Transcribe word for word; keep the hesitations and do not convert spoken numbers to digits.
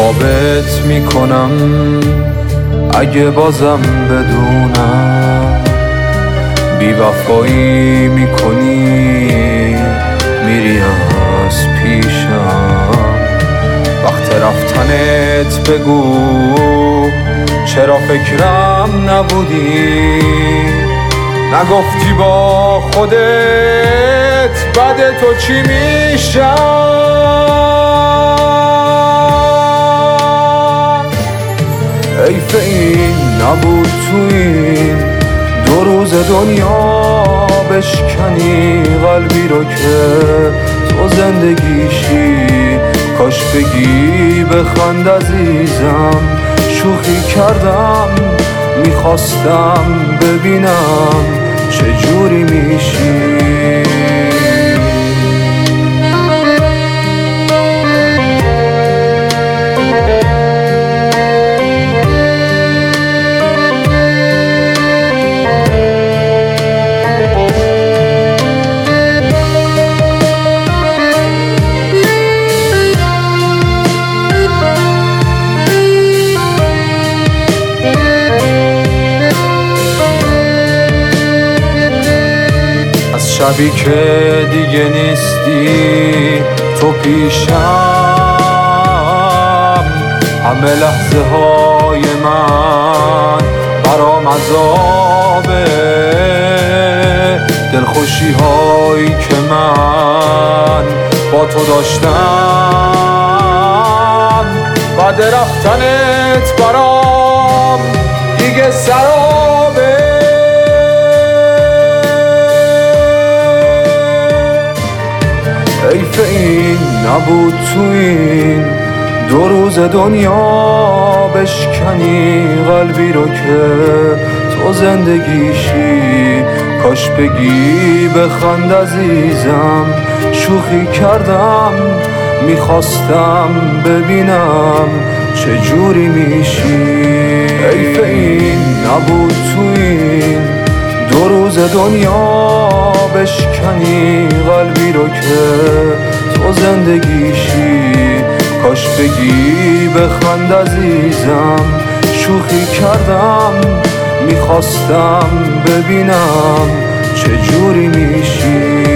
خوابت میکنم اگه بازم بدونم بی وفایی میکنی میری از پیشم. وقت رفتنت بگو چرا فکرم نبودی، نگفتی با خودت بعد تو چی میشم. حیف این نبود تو این دو روز دنیا بشکنی قلبی رو که تو زندگیشی. کاش بگی بخند عزیزم، شوخی کردم میخواستم ببینم چجوری میشی. شبی که دیگه نیستی تو پیشم، همه لحظه های من برام عذابه. دلخوشی هایی که من با تو داشتم بعد رفتنت برام دیگه سرابه. حیف این نبود تو این دو روز دنیا بشکنی قلبی رو که تو زندگیشی. کاش بگی بخند عزیزم، شوخی کردم میخواستم ببینم چجوری میشی. حیف این نبود تو این دو روز دنیا بشکنی قلبی رو که تو زندگیشی. کاش بگی بخند عزیزم، شوخی کردم میخواستم ببینم چجوری میشی.